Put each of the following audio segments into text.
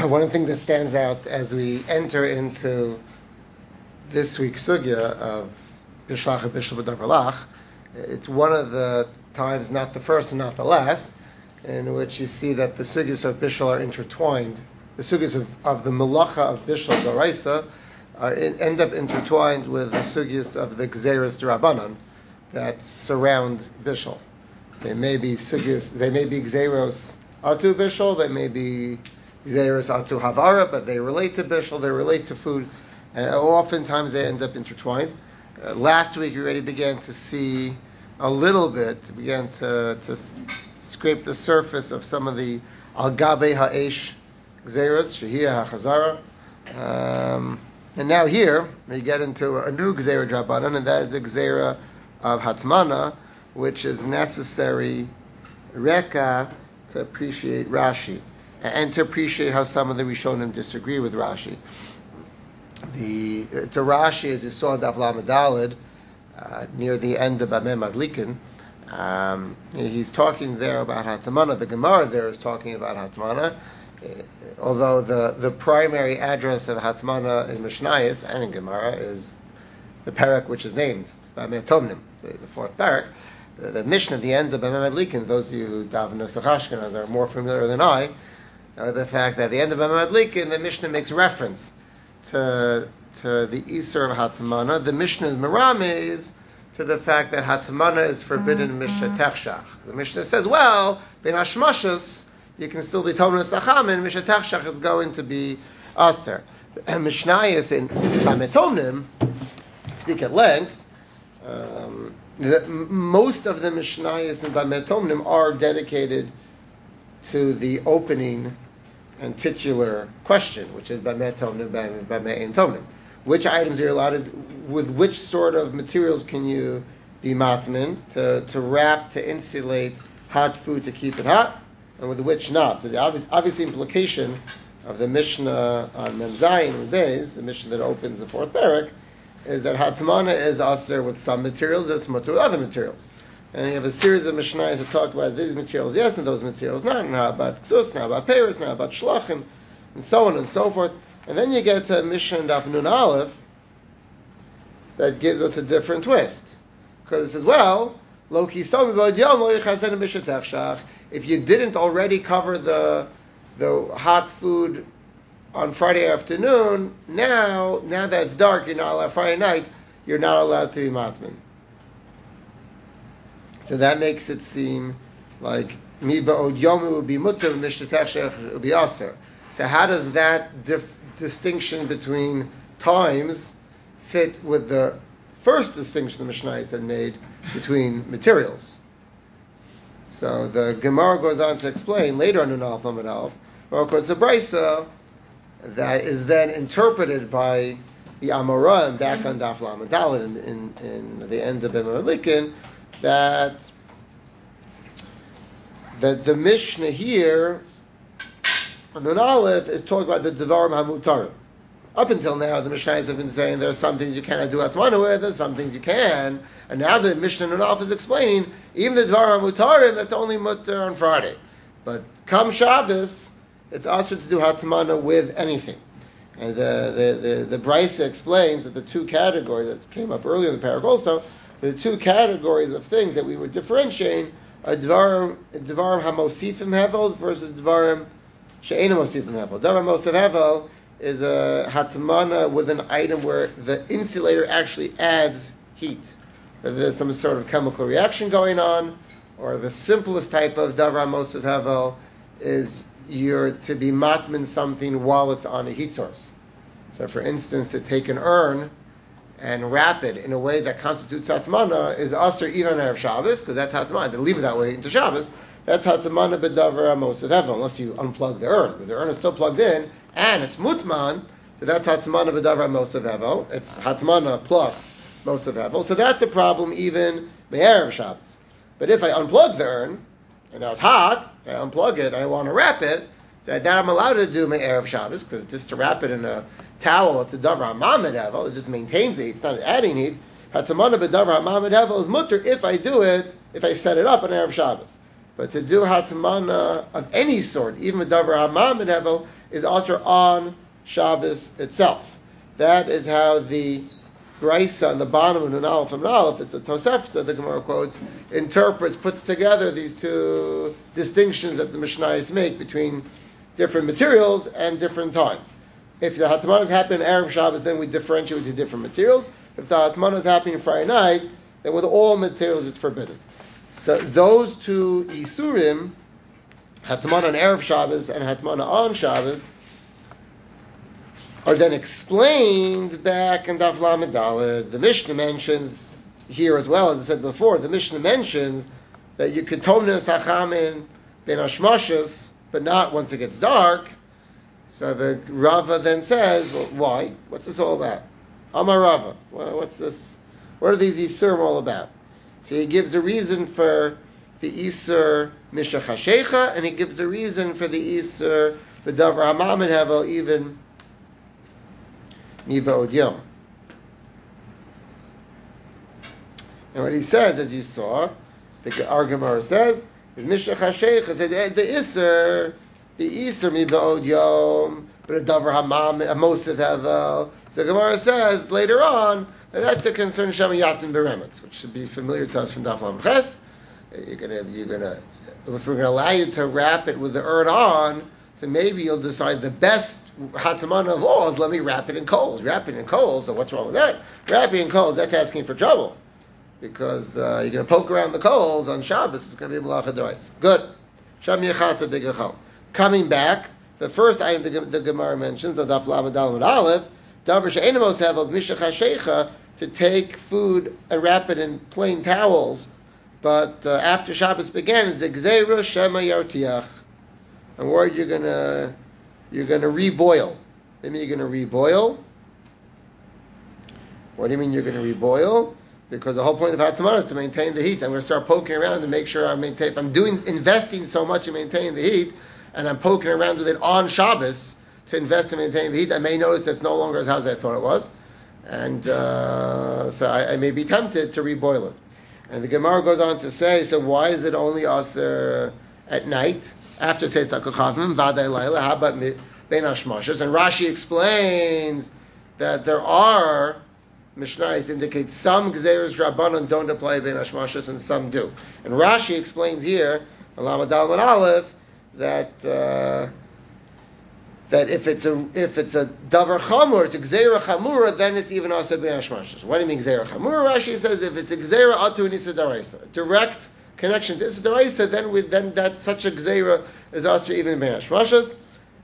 one of the things that stands out as we enter into this week's sugya of Bishlach and Bishul B'Davar Lach, it's one of the times, not the first and not the last, in which you see that the sugyas of Bishul are intertwined. The sugyas of the Melacha of Bishul D'Oraisa end up intertwined with the sugyas of the Gzeras D'Rabbanan that surround Bishul. They may be sugyas, they may be Gzeros Atu Bishul, they may be Gzeros Atu Havara, but they relate to Bishul, they relate to food, and oftentimes they end up intertwined. Last week we already began to see a little bit, began to scrape the surface of some of the Al Gabe Ha'esh Gzeros, Shehiyah HaChazara. And now here we get into a new Gzera Drabanan, and that is the Gzera of Hatmana, which is necessary Reka to appreciate Rashi, and to appreciate how some of the Rishonim disagree with Rashi. It's a Rashi, as you saw in Daf Lamed Daled, near the end of Bameh Madlikin. He's talking there about Hatmana. The Gemara there is talking about Hatmana, although the primary address of Hatmana in Mishnayos and in Gemara is the parak which is named Bameh Tomnim, the fourth parak. The Mishnah at the end of Bameh Madlikin, those of you who daven Nusach Ashkenaz are more familiar than I, the fact that at the end of Bameh Madlikin, the Mishnah makes reference to the Isur of Hatmana. The Mishnah is to the fact that Hatmana is forbidden in Mishnah Techshach. The Mishnah says, well, Ben Hashmashus, you can still be Tomnim Sacham, and Mishnah Techshach is going to be Aser. And Mishnayos in Bameh Tomnim speak at length. Most of the Mishnayos in Bameh Tomnim are dedicated to the opening and titular question, which is Bameh Tomnim, Bameh Ein Tomnim. Which items are you allowed with which sort of materials can you be matmin, to wrap, to insulate hot food to keep it hot, and with which not. So the obvious implication of the Mishnah on Mem Zayin and Beis, the Mishnah that opens the fourth parak, is that Hatmana is aser with some materials, it's mutter with other materials. And you have a series of Mishnayos that talk about these materials, yes, and those materials not, now about Ksus, now about Peres, now about Shlachim, and so on and so forth. And then you get to a Mishnah in Daf Nun Aleph that gives us a different twist. Because it says, well, if you didn't already cover the hot food on Friday afternoon, now that it's dark, you're not allowed, Friday night, you're not allowed to be matmin. So that makes it seem like mi ba'od yomu would be mutter, mishnah techshach would be aser. So how does that distinction between times fit with the first distinction the Mishnayos had made between materials? So the Gemara goes on to explain later on in Alf Lamed Aleph, it's a brisa that is then interpreted by the Amoraim back on Daf Lamed Daled in the end of Bameh Madlikin, that the Mishnah here Nun Aleph is talking about the Devarim HaMutarim. Up until now, the Mishnayos have been saying there are some things you cannot do Hatmana with, and some things you can. And now the Mishnah Nun Aleph is explaining, even the Devarim HaMutarim, that's only mutter on Friday. But come Shabbos, it's also to do Hatmana with anything. And the Brisa explains that the two categories that came up earlier in the parak also, the two categories of things that we were differentiating are Devarim HaMosifim Hevel versus Devarim She'ena Mosifim Hevel. Davar Mosif Hevel is a Hatmana with an item where the insulator actually adds heat. Whether there's some sort of chemical reaction going on, or the simplest type of Davar Mosif Hevel is you're to be matmin something while it's on a heat source. So for instance, to take an urn and wrap it in a way that constitutes Hatmana is Aser even on Erev Shabbos, because that's Hatmana. To leave it that way into Shabbos, that's Hatmana b'davar Mosif Hevel, unless you unplug the urn. But the urn is still plugged in, and it's Mutman, so that's Hatmana b'davar Mosif Hevel. It's Hatmana plus Mosif Hevel. So that's a problem even Erev Shabbos. But if I unplug the urn, and now it's hot, I unplug it, and I want to wrap it, so now I'm allowed to do my Erev Shabbos, because just to wrap it in a towel, it's a davar hamamed hevel, it just maintains it, it's not adding heat. Hatamana b'davar hamamed hevel is mutter if I do it, if I set it up on Erev Shabbos. But to do Hatmana of any sort, even with Davar Hamam and Hevel, is also on Shabbos itself. That is how the Braisa on the bottom of Nun Aleph and Aleph, it's a Tosefta, the Gemara quotes, puts together these two distinctions that the Mishnayos make between different materials and different times. If the Hatmanas happen Erev Shabbos, then we differentiate into different materials. If the Hatmanas happen Friday night, then with all materials it's forbidden. So those two Isurim, Hatman on Erev Shabbos and Hatman on Shabbos, are then explained back in Daf Lamed Daled. The Mishnah mentions here as well, as I said before, the Mishnah mentions that you could tomnes hachamin ben hashmashas, but not once it gets dark. So the Rava then says, well, why? What's this all about? Amar Rava. What's this? What are these Isurim all about? So he gives a reason for the Isur Mishach HaShecha, and he gives a reason for the Isur V'davar Hamam and Hevel, even Niba'od Yom. And what he says, as you saw, our Gemara says, is Mishach HaShecha says the Isur Niba'od Yom, but a Davar Hamam, a Mosif Hevel. So Gemara says later on, and that's a concern Shemayatin Beremetz, which should be familiar to us from Daf Lamed Ches. You're gonna, if we're gonna allow you to wrap it with the Erd on, so maybe you'll decide the best Hatamana of all is let me wrap it in coals. Wrap it in coals, so what's wrong with that? Wrapping in coals, that's asking for trouble. Because you're gonna poke around the coals on Shabbos, it's gonna be Malacha D'Oraisa. Good. Sham Yechata B'Gechal. Coming back, the first item the Gemara mentions, the Daf Lamed Daled Aleph, Davar She'ein Mos Hevel Mishach HaShecha, to take food and wrap it in plain towels, but after Shabbos began is the Gzeira Shema Yartiach, and where you're gonna reboil. Maybe you're gonna reboil. What do you mean you're gonna reboil? Because the whole point of Hatzamah is to maintain the heat. I'm gonna start poking around to make sure if I'm investing so much in maintaining the heat, and I'm poking around with it on Shabbos to invest in maintaining the heat, I may notice it's no longer as hot as I thought it was. And so I may be tempted to reboil it. And the Gemara goes on to say, so why is it only aser at night? After Tzeis HaKochavim, Vaday Laila, how about Ben Hashmashas? And Rashi explains that there are, Mishnayos indicate some Gzeres Rabbanon don't apply Ben Hashmashas and some do. And Rashi explains here, Lamed Daled Aleph, that if it's a davar chamur, it's a gzeira chamura, then it's even also ben hashmashas. What do you mean gzeira chamura? Rashi says if it's a gzeira atu nisa daraisa, direct connection to nisa daraisa, then that such a gzeira is also even ben hashmashas.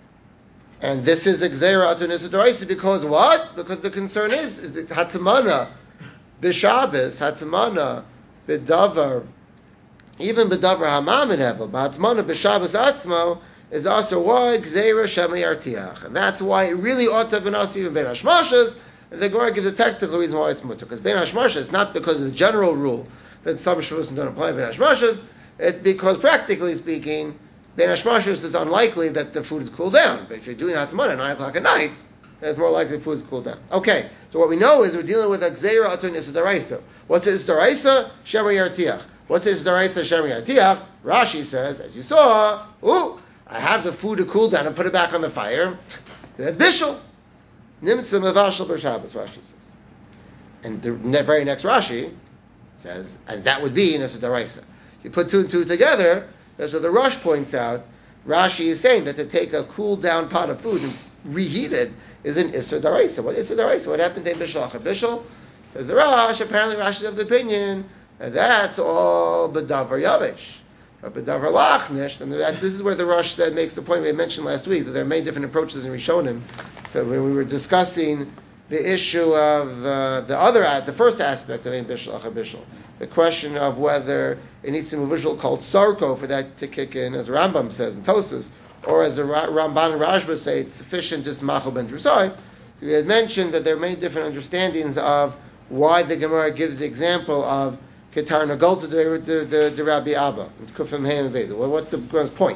And this is a gzeira atu nisa daraisa because what? Because the concern is hatamana b'Shabbos, hatamana b'davar, even b'davar hamam and hevel, but hatamana b'Shabbos atzmo is also why Gzeira Shema Yartiach. And that's why it really ought to have been also even Ben Hashmashas, and the Gemara gives a technical reason why it's mutter. Because Ben Hashmashas is not because of the general rule that some Shavuos don't apply Ben Hashmashas, it's because practically speaking, Ben Hashmashas is unlikely that the food is cooled down. But if you're doing Hatzamah at 9 o'clock at night, then it's more likely the food is cooled down. Okay, so what we know is we're dealing with a Gzeira Atun Issa Daraisa. What's Issa Daraisa? Shema Yartiach. What's Issa Daraisa? Shema Yartiach. Rashi says, as you saw, I have the food to cool down and put it back on the fire. So that's bishul. Nimtza mevashel b'Shabbos, Rashi says. And the very next Rashi says, and that would be Nesa Daraisa. So you put two and two together, that's what the Rosh points out. Rashi is saying that to take a cool down pot of food and reheat it is an Isser Daraisa. What Isser Daraisa? What happened to Bishul Bishul? Says the Rosh, apparently Rashi is of the opinion that that's all B'davar Yavesh. But B'davar Lachnish, and this is where the Rosh said, makes the point we mentioned last week, that there are many different approaches in Rishonim. So when we were discussing the issue of the first aspect of Ein Bishul Achar Bishul, the question of whether it needs to be a visual called Sarko for that to kick in, as Rambam says in Tosas, or as the Ramban and Rashba say, it's sufficient just Machal Ben Drusai. So we had mentioned that there are many different understandings of why the Gemara gives the example of Ketar Nagolta de Rabbi Abba. Well, what's the Gemara's point?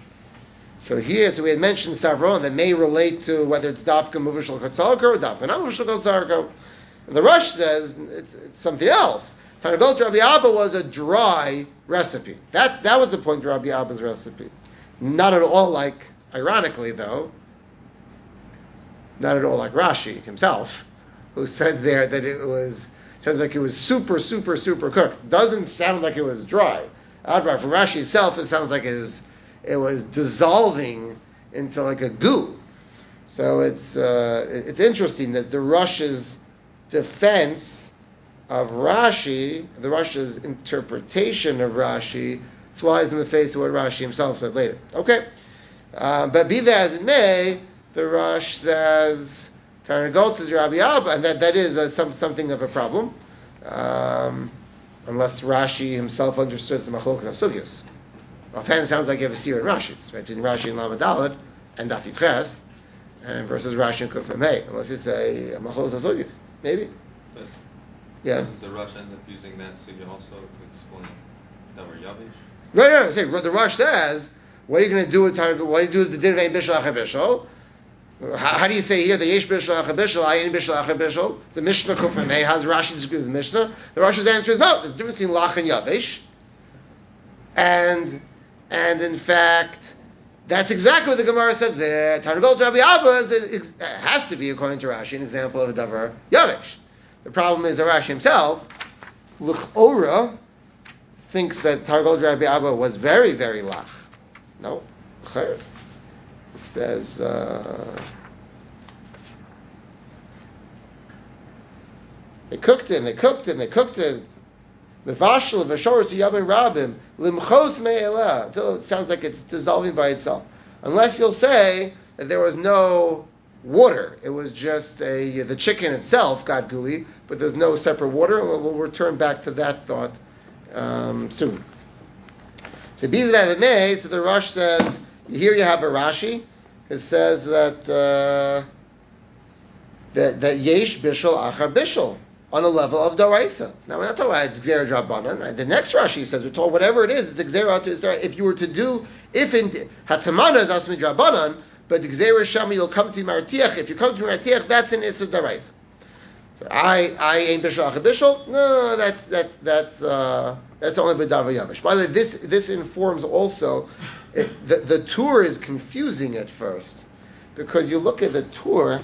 So here, so we had mentioned several that may relate to whether it's Dafka Muvashal Katzalko or Dafka not Muvashal Katzalko. And the Rosh says it's something else. Targul to Rabbi Abba was a dry recipe. That was the point of Rabbi Abba's recipe. Not at all like, ironically though, not at all like Rashi himself, who said there that sounds like it was super, super, super cooked. Doesn't sound like it was dry. Advar, from Rashi itself, it sounds like it was dissolving into like a goo. So it's interesting that the Rush's defense of Rashi, the Rush's interpretation of Rashi, flies in the face of what Rashi himself said later. Okay, but be that as it may, the Rush says Targul to Rabbi Abba, and that is something of a problem, unless Rashi himself understood the Machlokas HaSugyos. Offhand, it sounds like you have a steer in Rashi's, right? Between Rashi and Lamed Daled and Daf Yud Ches, and versus Rashi and Kuf Mem Hey, unless you say Machlokas HaSugyos, maybe. But yeah. Doesn't the Rush end up using that sugya also to explain Davar Yavish? Right. The Rush says, what are you going to do with Targul? What do you do with the din of Ein Bishul Achar Bishul? How do you say here the Yesh Bishul Achar Bishul, Ayin Bishul Achar Bishul? The Mishnah Kuf Mem Hey. How does Rashi disagree with the Mishnah? The Rush's answer is no. There's a difference between Lach and Yavish, and in fact, that's exactly what the Gemara said there. Targul to Rabbi Abba has to be, according to Rashi, an example of a Davar Yavish. The problem is that Rashi himself, L'chora, thinks that Targul to Rabbi Abba was very, very lach. No, L'chora. It says, they cooked it. Mevashel v'shoros yavim rabim limchos me'elah, until it sounds like it's dissolving by itself. Unless you'll say that there was no water, it was just the chicken itself got gooey, but there's no separate water. We'll return back to that thought soon. To be that it may, so the Rush says, here you have a Rashi. It says that yesh bishul achar bishul, on a level of Daraisa. Now we're not talking about Gzera Drabanan, right? The next Rashi says we're told whatever it is, it's Gzera to Isra. If you were to do, if in Hatamana is Asmi Drabanan, but Gzera Shami you'll come to Martiach. If you come to Martiach, that's an Isra Daraisa. So I ain't Bishul Achar Bishul. No, that's only V'Davar Yavish. By the way, this informs also. The Tur is confusing at first because you look at the Tur.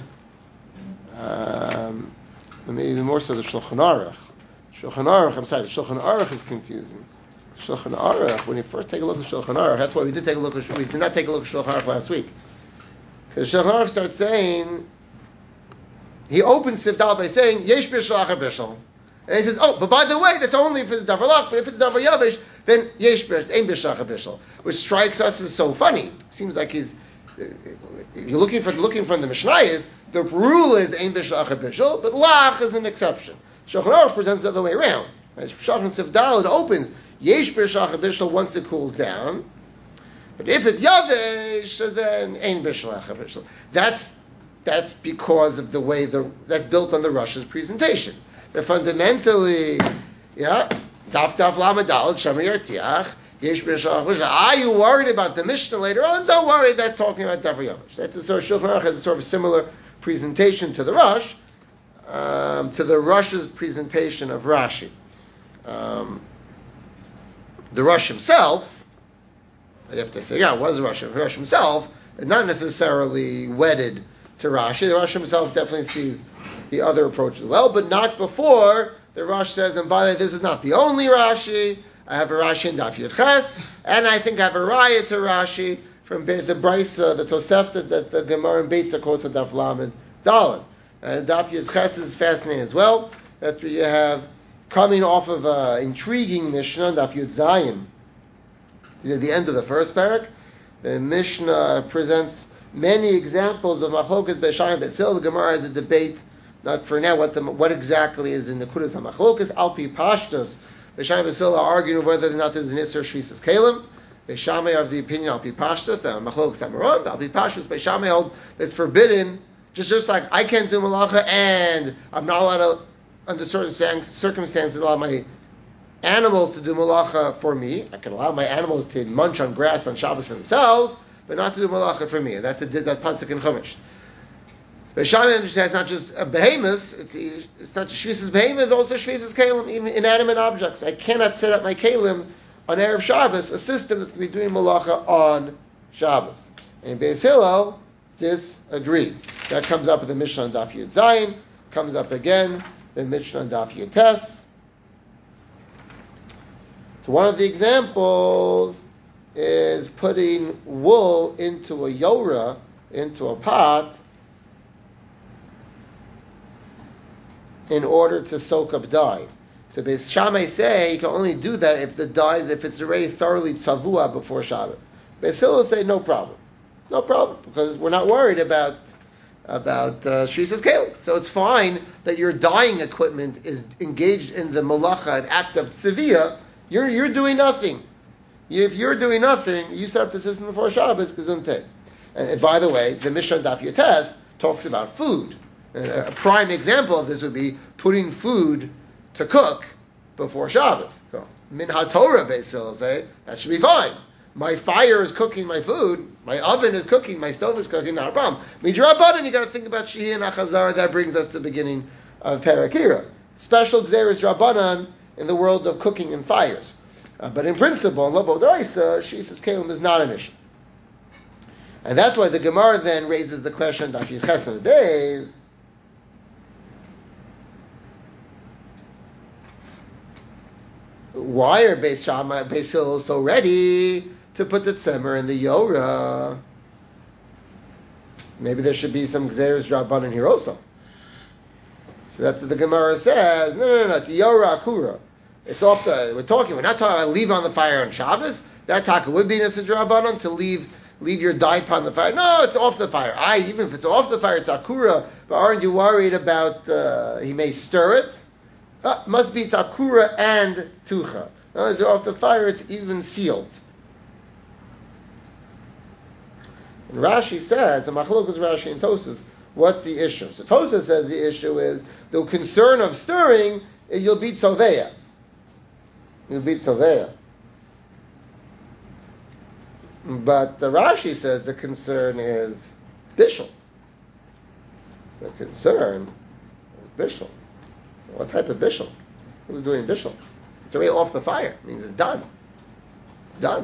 Maybe more so the Shulchan Aruch. The Shulchan Aruch is confusing. Shulchan Aruch, when you first take a look at Shulchan Aruch, that's why we did not take a look at Shulchan Aruch last week. Because Shulchan Aruch starts saying, he opens Sifdal by saying, Yesh Bishul Achar Bishul. And he says, but by the way, that's only if it's Davar Lach, but if it's Davar Yavish, then Yesh Bishul Achar Bishul. Which strikes us as so funny. Seems like if you're looking from the Mishnayos, the rule is Ein Bishul Achar Bishul, but Lach is an exception. Shulchan Aruch presents the other way around. Right? Shulchan Sifdal, it opens Yesh Bishul Achar Bishul once it cools down, but if it's Yavish, then Ein Bishul Achar Bishul. That's because of the way that's built on the Rush's presentation. That fundamentally, Daf Lamed Daled Shamer Yartiach. Are you worried about the Mishnah later on? Don't worry, that's talking about Davar Yavish. Shulchan Aruch has a sort of similar presentation to the Rush, to the Rush's presentation of Rashi. The Rush himself, you have to figure out what is the Rush. The Rush himself is not necessarily wedded to Rashi. The Rush himself definitely sees the other approach as well, but not before the Rush says, and by the way, this is not the only Rashi. I have a Rashi in Daf Yud Ches, and I think I have a Raya to Rashi from the Brisa, the Tosefta that the Gemara in Beitza quotes at Daf Lamed Daled. And Daf Yud Ches is fascinating as well. That's where you have, coming off of an intriguing Mishnah, Daf Yud Zayin, the end of the first parak. The Mishnah presents many examples of Machlokas Be'Shai and Betzil. The Gemara has a debate, not for now, what exactly is in the Kudas HaMachlokas. Alpi Pashtus, Be'Shai and Betzil are arguing whether or not there's an Isser Shvisas Kalim. Be'Shamai are of the opinion Alpi Pashtus, Machlokas Tamaron, Alpi Pashtus, Be'Shamai hold that's forbidden, just like I can't do Malacha and I'm not allowed to, under certain circumstances, allow my animals to do Malacha for me. I can allow my animals to munch on grass on Shabbos for themselves, but not to do Malacha for me. And that's Pasuk in Chumash. But Shammai understands not just a behemoth, it's not just Shvisas behemoth, it's also Shvisas Kalim, even inanimate objects. I cannot set up my Kalim on Erev Shabbos, a system that's going to be doing Malacha on Shabbos. And Beis Hillel disagreed. That comes up in the Mishnah on Daf Yud Zayin, comes up again, the Mishnah on Daf Yud Tes. So one of the examples is putting wool into a yorah, into a pot, in order to soak up dye. So Beis Shammai say you can only do that if the dye if it's already thoroughly tzavua before Shabbos. Beis Hillel say no problem, because we're not worried about Shvisas Kalim. So it's fine that your dyeing equipment is engaged in the malacha, an act of tziviyah. You're doing nothing. If you're doing nothing, you set up the system before Shabbos, gesundheit. And by the way, the Mishnah Daf Yud Tes talks about food. A prime example of this would be putting food to cook before Shabbos. So, Min HaTorah, Beis Hillel say, that should be fine. My fire is cooking my food, my oven is cooking, my stove is cooking, not a problem. Midrabanan, you got to think about Shehi and Achazara. That brings us to the beginning of Parakira. Special Gzeres Rabbanan in the world of cooking and fires. But in principle, in Labo D'Oraisa, Shvisas Kalim is not an issue. And that's why the Gemara then raises the question, Daf Yud Ches Beis, why are Beis Hillel so ready to put the tzemer in the yorah? Maybe there should be some Gzeres Rabbanan here also. So that's what the Gemara says. No, it's yorah akura. It's off we're not talking about leave on the fire on Shabbos. That taka would be Nesiv Rabbanan to leave your dye upon the fire. No, it's off the fire. Even if it's off the fire, it's akura. But aren't you worried about he may stir it? Must be it's akura and tucha. As they're off the fire, it's even sealed. And Rashi says, the Machlokas Rashi and Tosas, what's the issue? So Tosas says the issue is the concern of stirring is you'll beat Soveya. But the Rashi says the concern is bishul. The concern is bishul. So what type of bishul? What are doing bishul? It's already off the fire. It means it's done. It's done.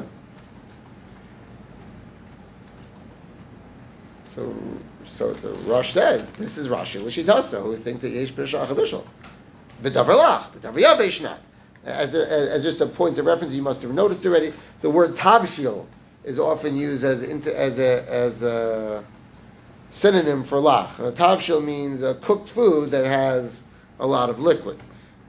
So the Rosh says, this is Rashi L'shitasa, who thinks that Yesh Bishul Bishul. V'davar lach, v'davar yavesh not. As just a point of reference, you must have noticed already, the word tavshil is often used as a synonym for lach. Tavshil means a cooked food that has a lot of liquid.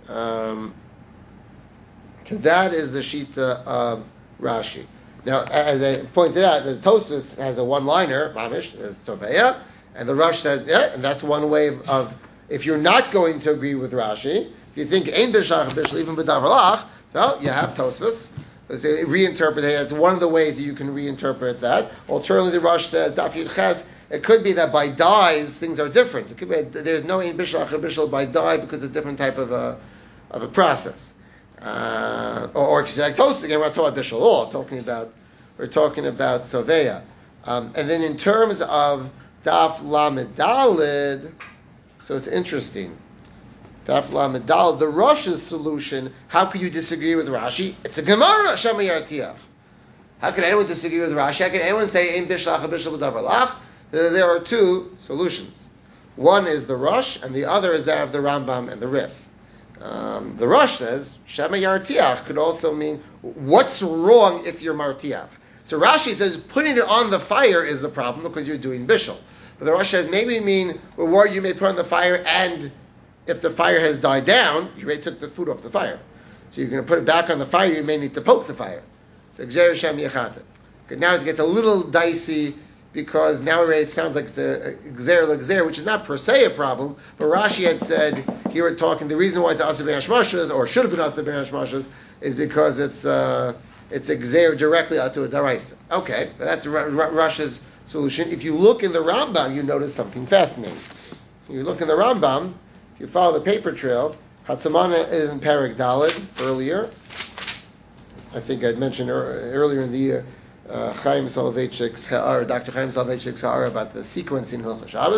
That is the shita of Rashi. Now, as I pointed out, the Tosfos has a one-liner, mamish, is Toveya, and the Rosh says, yeah, and that's one way of if you're not going to agree with Rashi, if you think Ein Bishach Bishul, even B'davar Lach, so you have Tosfos. So reinterpret it. That's one of the ways that you can reinterpret that. Alternatively, the Rosh says, Daf Yud Ches, it could be that by dyes, things are different. It could be there's no Ein Bishach Bishul by dye because it's a different type of a process. Or if you say like Tosfos again, we're not talking about Bishul law. We're talking about Soveya. And then in terms of Daf Lamed Daled, so it's interesting. Daf Lamed Daled, the Rosh's solution. How could you disagree with Rashi? It's a Gemara. Shema Yartiach. How can anyone disagree with Rashi? How can anyone say Ein Bishlach Bishul B'davar Lach? There are two solutions. One is the Rosh, and the other is that of the Rambam and the Rif. The Rosh says Shema Yartiach could also mean what's wrong if you're Martiach. So Rashi says putting it on the fire is the problem because you're doing bishul. But the Rosh says maybe mean we're worried you may put on the fire and if the fire has died down, you already took the food off the fire. So you're going to put it back on the fire, you may need to poke the fire. So Gzer Shem Yechata. Now it gets a little dicey because now already it sounds like it's a Gzer L'Gzer, which is not per se a problem, but Rashi had said, here we're talking, the reason why it's Asur Ben Hashmashas, or should have been Asur Ben Hashmashas, is because it's a Gzer directly to a Daraisa. Okay, that's Rashi's solution. If you look in the Rambam, you notice something fascinating. You look in the Rambam, if you follow the paper trail, Hatzamana is in Parak Dalet earlier. I think I'd mentioned earlier in the year, Dr. Chaim Soloveitchik's Ha'ara about the sequencing Hilchos Shabbos.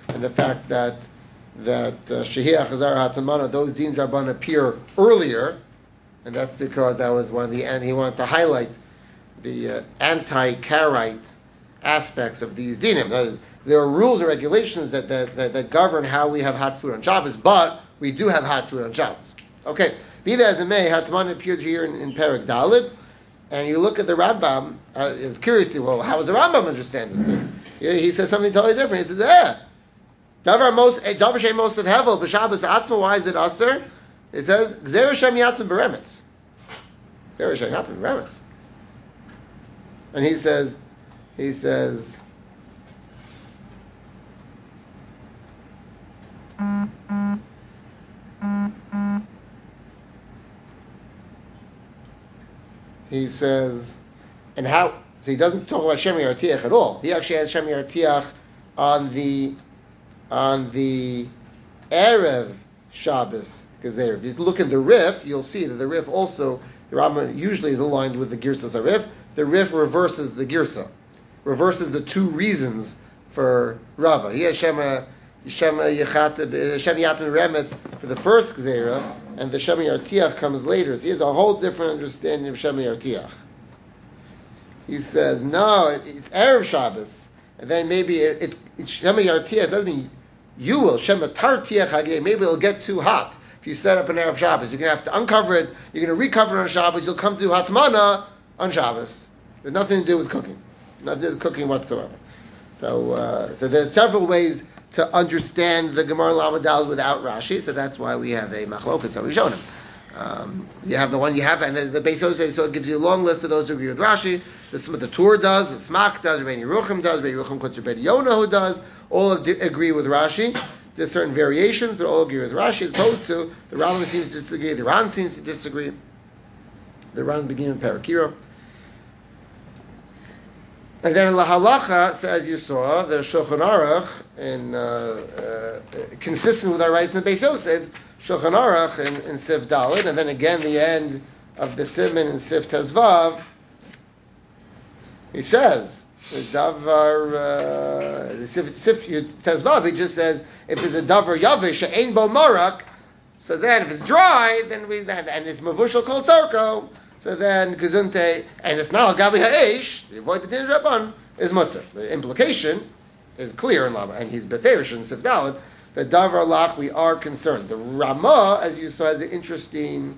and the fact that Shehiyah Chazar Hatamana, those Din Rabban appear earlier, and that's because that was one of the, and he wanted to highlight the anti-Karaite aspects of these dinim. There are rules and regulations that govern how we have hot food on Shabbos, but we do have hot food on Shabbos. Okay, be that as it may, Hatman appears here in Perek Dalet, and you look at the Rambam. It was curious, well, how does the Rambam understand this thing? He says something totally different. He says, Davar Shem Most of Hevel b'Shabbos Atzma. Why is it Aser? It says Gzera Shem Yatman Beremetz. Gzera Shem Yatman Beremetz. And he says, he says and how, so he doesn't talk about Shem Yartiach at all. He actually has Shem Yartiach on the Erev Shabbos Gezer. If you look at the Rif, you'll see that the Rif also, the Rambam usually is aligned with the Girsas HaRif. The Rif reverses the Girsa, reverses the two reasons for Rava. He has Shem Yatman Remetz for the first Gezerah, and the Shem Yartiach comes later. So he has a whole different understanding of Shem Yartiach. He says, no, it's Erev Shabbos, and then maybe it's Shem Yartiach doesn't mean you will. Shem Tartiach Hagei, maybe it'll get too hot. If you set up an Erev Shabbos, you're going to have to uncover it, you're going to recover it on Shabbos, you'll come to Hatmana on Shabbos. There's nothing to do with cooking. Nothing to do with cooking whatsoever. So there's several ways to understand the Gemara Lamed Daled without Rashi, so that's why we have a Machlokas, so we've shown him. You have the one you have, and the Beis Yosef, so it gives you a long list of those who agree with Rashi. This is what the Tur does, the Smak does, Rabbeinu Yerucham does, Rabbeinu Yerucham Kotzer Ben Yonah who does, all agree with Rashi. There's certain variations, but all agree with Rashi, as opposed to the Rambam seems to disagree, the Ran seems to disagree. The Ran begins in Parakira. And then La Halacha, so as you saw, the Shulchan Aruch, consistent with our rights in the Beis Yosef, Shulchan Aruch in Sif Dalet, and then again the end of the Siman in Sif Tezvav, he says, the Davar, Sif Tezvav, he just says, if it's a Davar Yavish, She'ein Bo Marak, so then if it's dry, then and it's Mavushal Kol Tzarko, so then Gezunte, and it's not Al Gabi Ha'esh, avoid the Din Rabban, is Mutter. The implication is clear in Lama, and he's Beferish in Sif Dalet, the Davar Lach, we are concerned. The Ramah, as you saw, has an interesting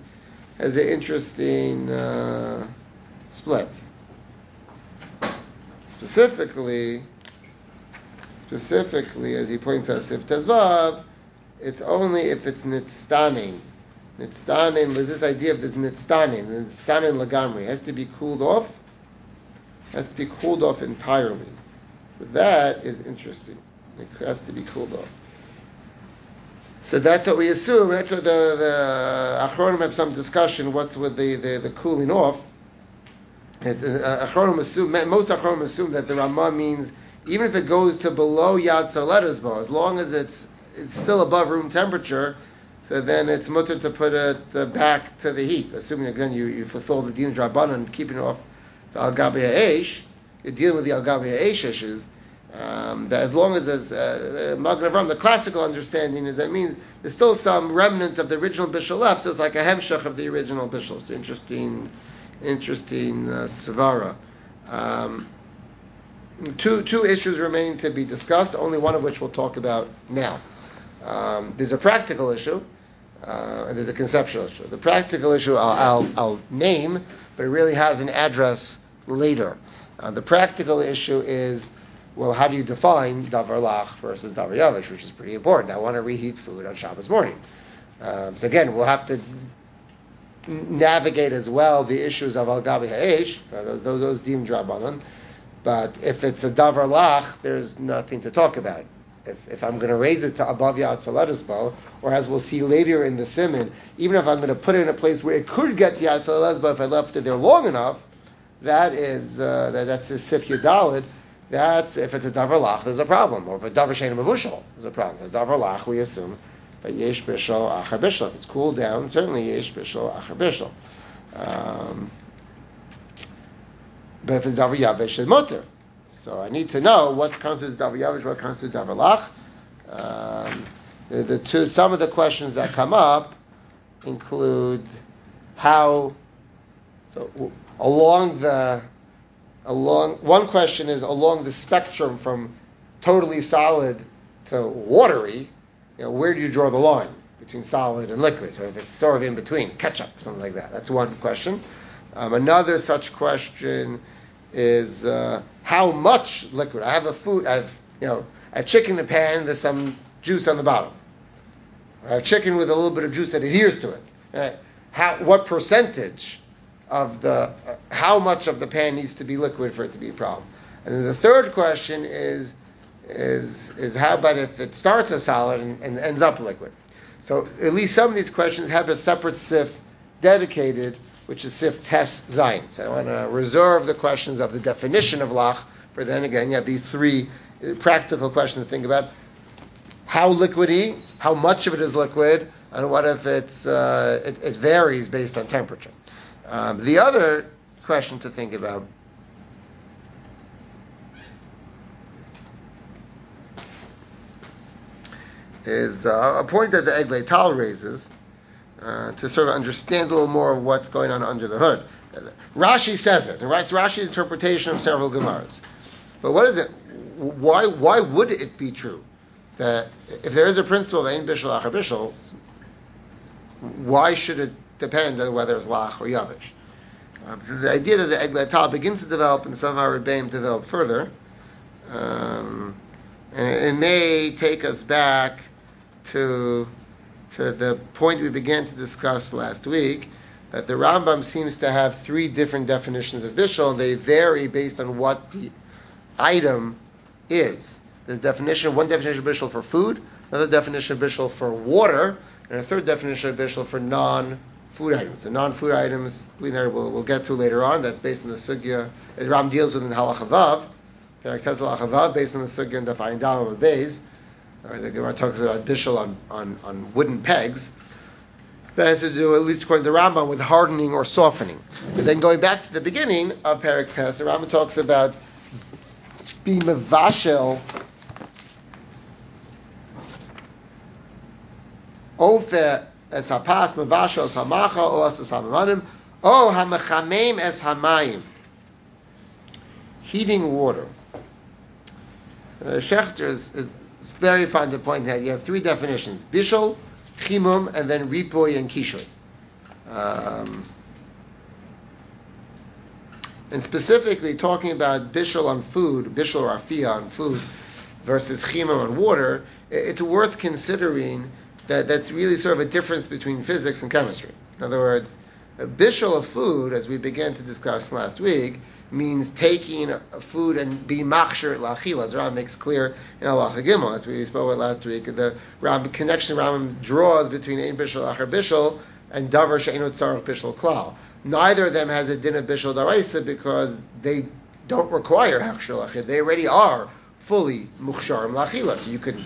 split. Specifically, as he points out, Sif Tezvav, it's only if it's Nitztanin. Nitztanin, there's this idea of the Nitztanin Lagamri. It has to be cooled off. Entirely. So that is interesting. It has to be cooled off. So that's what we assume. That's what the Achronim have some discussion. What's with the cooling off? Most Achronim assume that the Ramah means even if it goes to below Yad Soledesbo, as long as it's still above room temperature, so then it's mutter to put it back to the heat. Assuming again you fulfill the Din Drabanan, keeping it off the Al Gabi Ha'esh, you're dealing with the Al Gabi Ha'esh issues. But as long as there's Magen Avraham, the classical understanding is that means there's still some remnant of the original bishul left, so it's like a hemshach of the original bishul. It's interesting svara. Two issues remain to be discussed, only one of which we'll talk about now. There's a practical issue, and there's a conceptual issue. The practical issue I'll name, but it really has an address later. The practical issue is, well, how do you define Davar Lach versus Davar Yavish, which is pretty important. I want to reheat food on Shabbos morning. So again, we'll have to navigate as well the issues of Al Gabi Ha'esh, those deemed Drabanan. But if it's a Davar Lach, there's nothing to talk about. If I'm going to raise it to above Yad Soledesbo, or as we'll see later in the Siman, even if I'm going to put it in a place where it could get to Yad Soledesbo if I left it there long enough, that's a Sif Yudalid. That's if it's a Davar Lach, there's a problem. Or if a Davar Shein Mavushal, there's a problem. The Davar Lach, we assume that Yesh Bishal Achar Bishal. If it's cooled down, certainly Yesh Bishal Achar Bishal. But if it's Davar Yavish, it's Mutter. So I need to know what constitutes Davar Yavish, what constitutes Davar Lach. Some of the questions that come up include how. So one question is along the spectrum from totally solid to watery. Where do you draw the line between solid and liquid? So if it's sort of in between, ketchup, something like that. That's one question. Another such question is how much liquid. I have a chicken in a pan. There's some juice on the bottom. I have chicken with a little bit of juice that adheres to it. What percentage of how much of the pan needs to be liquid for it to be a problem? And then the third question is how about if it starts as solid and ends up liquid? So at least some of these questions have a separate sif dedicated, which is sif tes zayin. So I want to reserve the questions of the definition of lach for then again. You have these three practical questions to think about: how liquidy, how much of it is liquid, and what if it varies based on temperature. The other question to think about is a point that the Eglei Tal raises to sort of understand a little more of what's going on under the hood. Rashi says it, and writes Rashi's interpretation of several Gemaras. But what is it? Why would it be true that if there is a principle of Ein Bishul Achar Bishul, why should it depend on whether it's Lach or Yavish? Because the idea that the Eglei Tal begins to develop and some of our Rebbeim develop further, and it may take us back to the point we began to discuss last week, that the Rambam seems to have three different definitions of Bishul. They vary based on what the item is. There's one definition of Bishul for food, another definition of Bishul for water, and a third definition of Bishul for non-food items. The non-food items, we'll get to later on. That's based on the sugya that Ram deals with in Halacha Vav, based on the sugya in Daf Ayin Daled Beis. The Gemara talks about Bishul on wooden pegs. That has to do, at least according to the Rambam, with hardening or softening. But then going back to the beginning of Perek Tes, the Rambam talks about being mevashel ofe es hapas mevashel es hamacha o es hamamanim o hamechamem es hamayim, heating water. Shechter is very fine to point out. You have three definitions: bishul, chimum, and then ripoy and kishoy. And specifically talking about bishul on food, bishul or afia on food, versus chimum on water, it's worth considering that that's really sort of a difference between physics and chemistry. In other words, a bishul of food, as we began to discuss last week, means taking food and being machshir la'achila. As Rambam makes clear in Halacha Gimel, as we spoke about last week, the connection Rambam draws between ein bishul achar bishul and davar she'eino tzarich bishul klal. Neither of them has a din of bishul daraisa because they don't require hachshir la'achila. They already are fully muchsharim la'achila. So you can,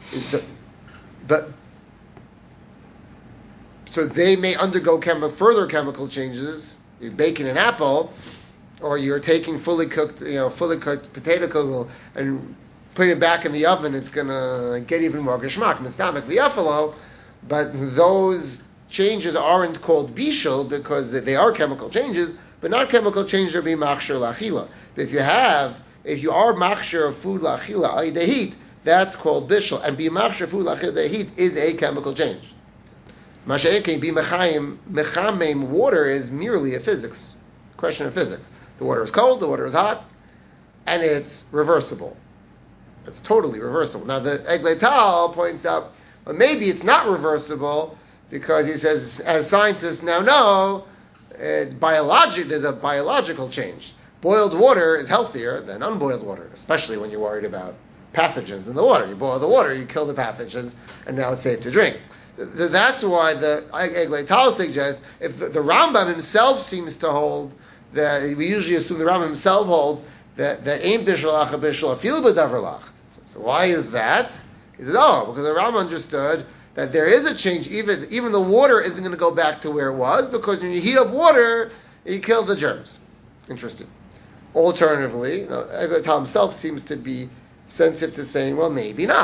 so they may undergo further chemical changes. You bacon an apple, or you're taking fully cooked potato kugel and putting it back in the oven, it's going to get even more geschmack, mistamak v'yafalo, but those changes aren't called bishul because they are chemical changes, but not chemical changes are being machshir la'achila. But if you are machshir of food la'achila, the heat, that's called bishul, and being machshir food la'achila, the heat is a chemical change. Masha'ekin be mechamem, water is merely a question of physics. The water is cold, the water is hot, and it's reversible. It's totally reversible. Now the Eglei Tal points out, well, maybe it's not reversible because he says, as scientists now know, there's a biological change. Boiled water is healthier than unboiled water, especially when you're worried about pathogens in the water. You boil the water, you kill the pathogens, and now it's safe to drink. That's why the Eglei Tal suggests, if the Rambam himself seems to hold that, we usually assume the Rambam himself holds that ain't bishul achar bishul afil b'davar lach. So why is that? He says, because the Rambam understood that there is a change. Even the water isn't going to go back to where it was, because when you heat up water, you kill the germs. Interesting. Alternatively, Eglei Tal himself seems to be sensitive to saying, well, maybe not.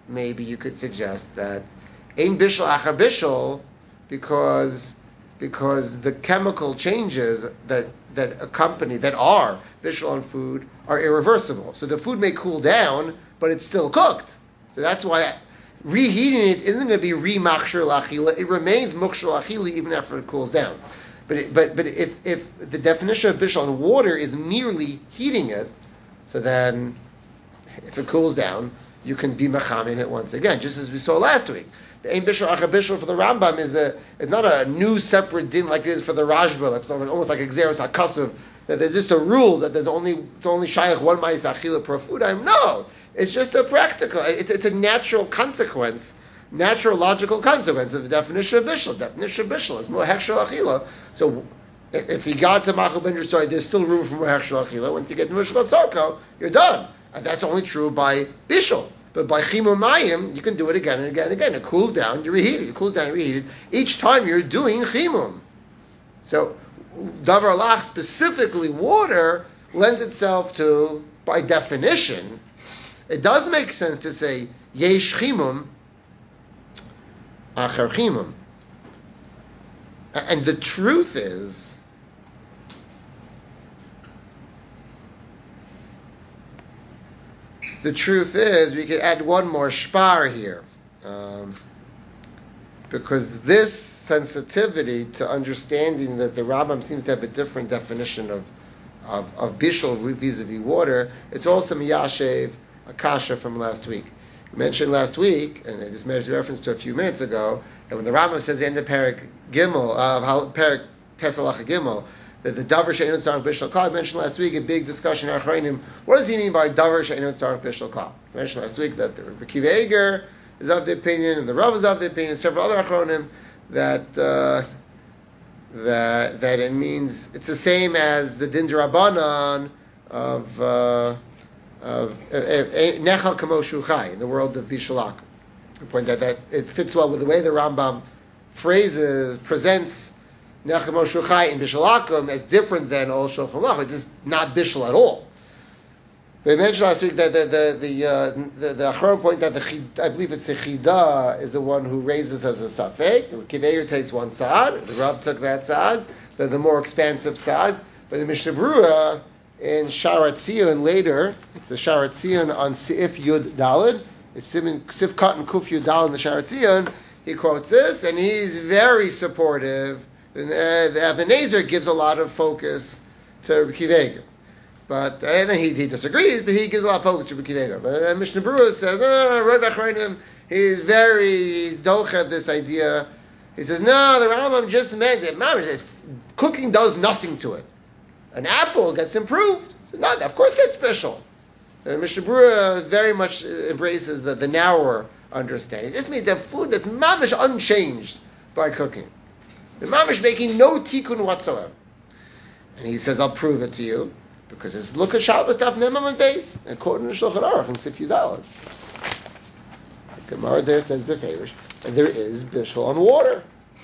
maybe you could suggest that ein bishul achar bishul, because the chemical changes that accompany, that are bishul on food, are irreversible. So the food may cool down, but it's still cooked. So that's why reheating it isn't going to be re-machshir l'achila. It remains mukshir l'achila even after it cools down. But if the definition of bishul on water is merely heating it, so then if it cools down, you can be mechamim it once again, just as we saw last week. The ein bishul achar bishul for the Rambam is not a new separate din like it is for the Rashba. It's almost like exeris hakasuv, that there's just a rule that it's only shayach one ma'is achila per food item. No, it's just a practical. It's a natural consequence, natural logical consequence of the definition of bishul. Definition of bishul is more hechshel achila. So if he got to machal ben yisrael, there's still room for more hechshel achila. Once you get to mishkal tzarko, you're done. And that's only true by bishul. But by chimur mayim, you can do it again and again and again. It cools down, you reheat it. It cools down, you reheat it. Each time you're doing chimum. So davar lach, specifically water, lends itself to, by definition, it does make sense to say yesh chimum achar chimum. And the truth is, we could add one more shpar here, because this sensitivity to understanding that the Rambam seems to have a different definition of bishul vis-a-vis water, it's also miyashev a kasha from last week. We mentioned last week, and I just made a reference to a few minutes ago, that when the Rambam says the end of Perek Gimel, Perek Tesalacha Gimel, that the davar she'enu tzarich bishul kal, I mentioned last week a big discussion in Achronim. What does he mean by davar she'enu tzarich bishul kal? I mentioned last week that the Rebbe Akiva Eiger is of the opinion, and the Rav is of the opinion, and several other Achronim, that it means it's the same as the din d'Rabbanan of nechal kamo shuchai in the world of bishul. I point out that it fits well with the way the Rambam presents Nechal Kamo Shuchai in Bishul Akum as different than Ol Shulchan Aruch. It's just not Bishul at all. We mentioned last week that the Achron point that I believe it's the Chida is the one who raises as a Safek. Kiveir takes one tzad. The Rav took that tzad, the more expansive tzad. But the Mishnah Berurah in Sharat Tzion later, it's the Sharat Tzion on Sif Yud Dalid. It's Sif Kat and Kuf Yud Dalid in the Sharat Tzion. He quotes this, and he's very supportive. The Ebenezer gives a lot of focus to Rebbe Akiva Eiger, but and then he disagrees, but he gives a lot of focus to Rebbe Akiva Eiger. But Mishnah Berurah says, Rav Achronim, he's doche this idea. He says, no, the Rambam just meant it. Mamash says cooking does nothing to it. An apple gets improved. Says, no, of course it's special. Mishnah Berurah very much embraces the narrower understanding. It just means that food that's mamash unchanged by cooking. The mamash making no tikkun whatsoever. And he says, I'll prove it to you, because it's look at Shabbos Daf Memam and Beis, according to Shulchan Aruch and Sif Yudalad. The Gemara there says beferish, and there is bishul on water.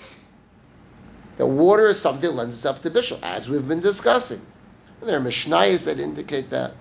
The water is something that lends itself to bishul, as we've been discussing. And there are Mishnayos that indicate that.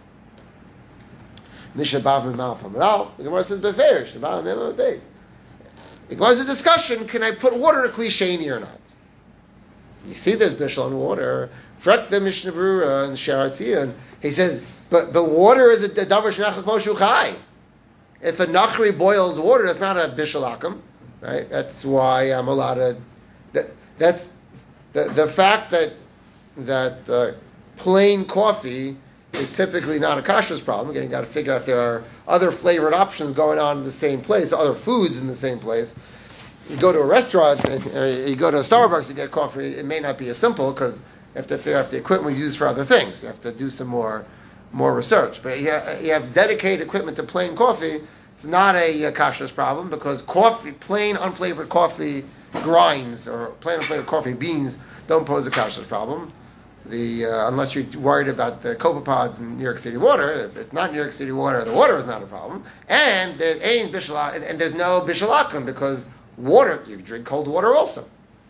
Mishnah Bav Memam from Ralph. The Gemara says beferish, the Bav Memam and Beis. The Gemara is a discussion: can I put water in a klisheni or not? You see there's bishul on water. Frek the Mishnah Berurah and Sharat Tzion, he says, but water is a davar shenachal kamo shuchai. If a nachri boils water, that's not a bishul akum, right? That's why I'm allowed to. That's the fact that plain coffee is typically not a kashrus problem. Again, you got to figure out if there are other flavored options going on in the same place, other foods in the same place. You go to a restaurant, you go to a Starbucks to get coffee, it may not be as simple because you have to figure out if the equipment was used for other things. You have to do some more research. But you have dedicated equipment to plain coffee, it's not a kashrus problem because plain unflavored coffee grinds or plain unflavored coffee beans don't pose a kashrus problem. Unless you're worried about the copepods in New York City water. If it's not New York City water, the water is not a problem. And there's no bishul akum because water, you drink cold water also.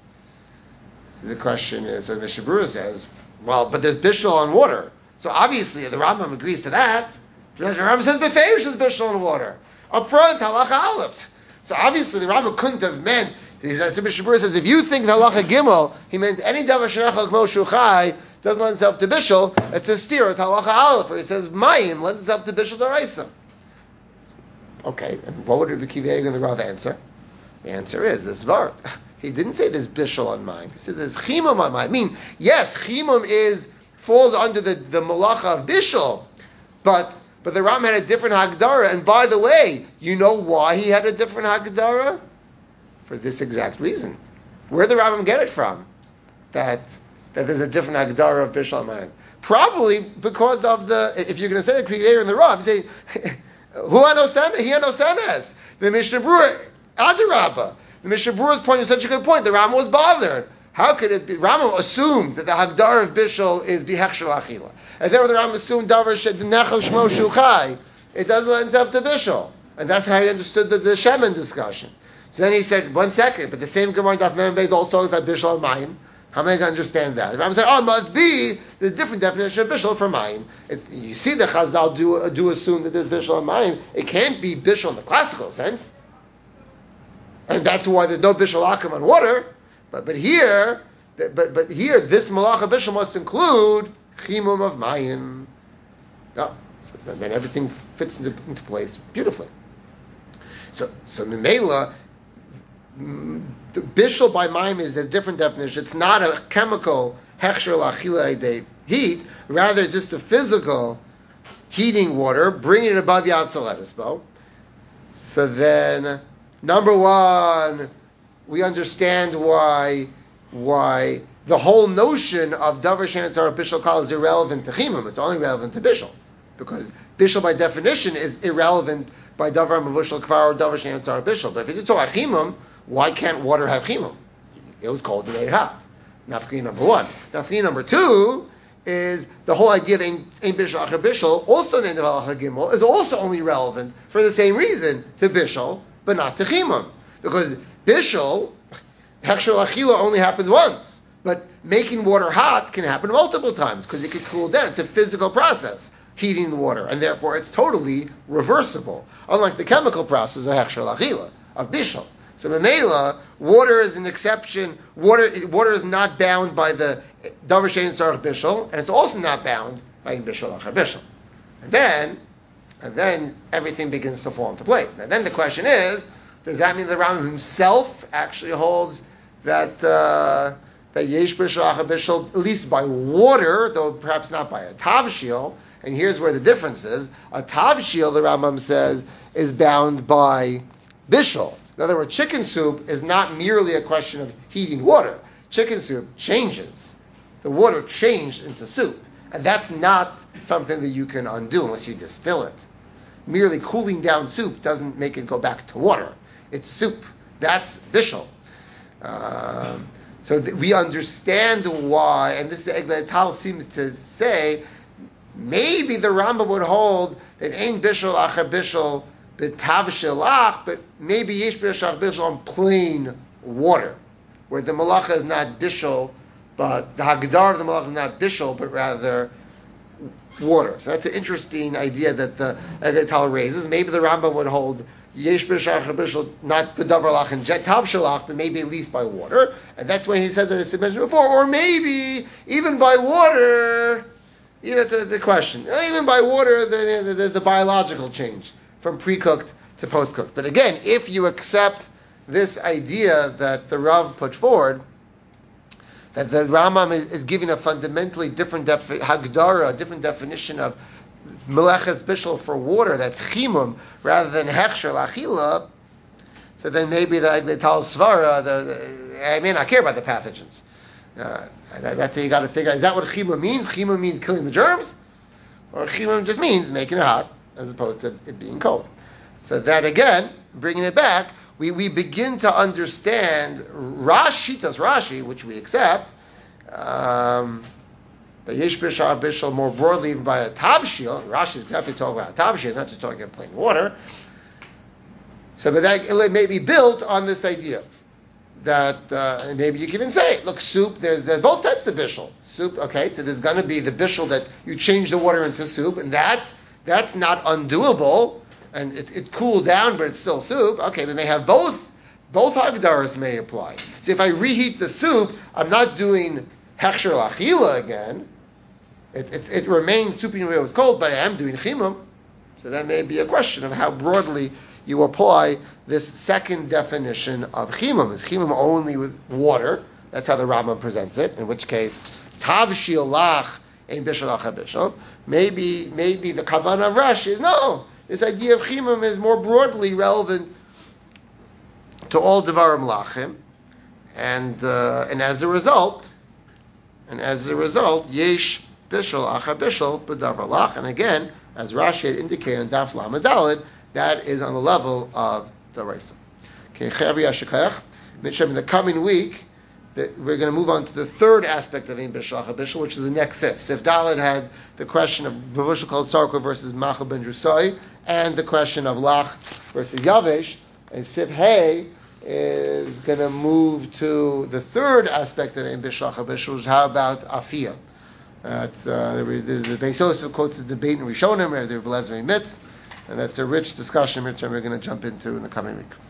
So the question is, as Mishnah Berurah says, well, but there's bishul on water. So obviously the Rambam agrees to that. The Rambam says beferish is bishul on water. Up front, halacha aleph. So obviously the Rambam couldn't have meant, Mishnah Berurah says, if you think the halacha gimel, he meant any davar shenachal kmo shuchai doesn't lend itself to bishul, it's a steer, it's halacha aleph, where he says mayim lends itself to bishul daraisa. Okay, and what would Rabbi Akiva Eiger and the Rav answer? The answer is this vart. He didn't say there's bishul on mayim. He said there's chimum on mayim. I mean, yes, chimum falls under the malacha of bishul, but the Ram had a different hagdara, and by the way, you know why he had a different hagdara? For this exact reason. Where did the Rambam get it from? That there's a different hagdara of bishul mayim. Probably because of if you're going to say the creator and the Rav, you say, who anosanes? He anosanes. The Mishnah Berurah, Adarabba. The Mishnah Berurah is pointing such a good point. The Rambam was bothered. How could it be? Rambam assumed that the hagdara of bishul is bihechshel achila. And then the Rambam assumed davar shedinechel shmo shuchai. It doesn't lend itself to bishul. And that's how he understood the shemen discussion. So then he said, 1 second, but the same Gemara Daf Mem Beis also talks about bishul and mayim. How am I going to understand that? The Rambam said, it must be the different definition of bishul for mayim. You see the Chazal do assume that there's bishul and mayim. It can't be bishul in the classical sense. And that's why there's no bishul akum on water. But here, this malacha bishul must include chimum of mayim. Oh, so then everything fits into place beautifully. So Mimela, the bishul by mayim is a different definition. It's not a chemical hechsher l'achila heat. Rather, it's just a physical heating water, bringing it above Yatzaledisbo. So then, number one, we understand why the whole notion of davar she'etzar bishul kal is irrelevant to chimum. It's only relevant to bishul, because bishul by definition is irrelevant by davar mavushal kvar or davar she'etzar bishul. But if it's talking chimum, why can't water have chimum? It was cold and made it hot. Nafkir number one. Nafkir number two is the whole idea of ein bishul acher bishul, also named halacha gimel, is also only relevant for the same reason to bishul, but not to chimum, because bishul, hechsher achila, only happens once, but making water hot can happen multiple times because it could cool down. It's a physical process, heating the water, and therefore it's totally reversible, unlike the chemical process of hechsher achila, of bishul. So Memela, water is an exception. Water is not bound by the davar she'etzar bishul, and it's also not bound by bishul acher bishul. And then everything begins to fall into place. Now then the question is, does that mean the Rambam himself actually holds that yesh bishul acher bishul, at least by water, though perhaps not by a tavshil? And here's where the difference is. A tavshil, the Rambam says, is bound by bishul. In other words, chicken soup is not merely a question of heating water. Chicken soup changes. The water changed into soup. And that's not something that you can undo unless you distill it. Merely cooling down soup doesn't make it go back to water. It's soup. That's bishul. We understand why, and this Eglei Tal seems to say, maybe the Rambam would hold that ein bishul acher bishul b'tavshilach, but maybe yesh bishul acher bishul on plain water, where the malacha is not bishul, but the hagdar of the malacha is not bishul, but rather water. So that's an interesting idea that the Eglei Tal raises. Maybe the Rambam would hold yesh bishul acher bishul not b'davar lach and tavshilach, but maybe at least by water, and that's when he says, as I mentioned before, or maybe even by water. Yeah, that's the question. Even by water, there's a biological change from pre-cooked to post-cooked. But again, if you accept this idea that the Rav put forward, that the Rambam is giving a fundamentally different hagdara, a different definition of meleches bishul for water, that's chimum, rather than hechsher l'achila, so then maybe the Eglei Tal svara, I may not care about the pathogens. That's how you got to figure out. Is that what chimum means? Chimum means killing the germs? Or chimum just means making it hot, as opposed to it being cold. So that again, bringing it back, we begin to understand Rashi, which we accept, the yesh bishul bishul more broadly even by a tavshil. Rashi is definitely talking about a tavshil, not just talking about plain water. So, but that may be built on this idea that maybe you can even say, look, soup, there's both types of bishul. Soup, okay, so there's going to be the bishul that you change the water into soup, and that's not undoable. and it cooled down, but it's still soup. Okay, then they have both. Both hagdaras may apply. So if I reheat the soup, I'm not doing hechsher lachila again. It remains soup even when it was cold, but I am doing chimum. So that may be a question of how broadly you apply this second definition of chimum. Is chimum only with water? That's how the Rambam presents it. In which case, tav shiolach ein bishul acha bishul. Maybe the kavanah of Rashi is no. This idea of chimum is more broadly relevant to all devarim lachim, and as a result, yesh bishul acha bishul b'davar lach. And again, as Rashi had indicated in Daf Lamed Daled, that is on the level of the Raisa. Okay, in the coming week, we're going to move on to the third aspect of Ein Bishul Acha Bishul, which is the next Sif. Sif Daled had the question of Bavushal called Sarko versus Machal ben Drusai, and the question of Lach versus Yavesh. And Sif Hey is going to move to the third aspect of Ein Bishul Acha Bishul, which is how about Afiyah. There's the Beis Yosef quotes the debate in Rishonim, or the Belezri Mitz, and that's a rich discussion which we're going to jump into in the coming week.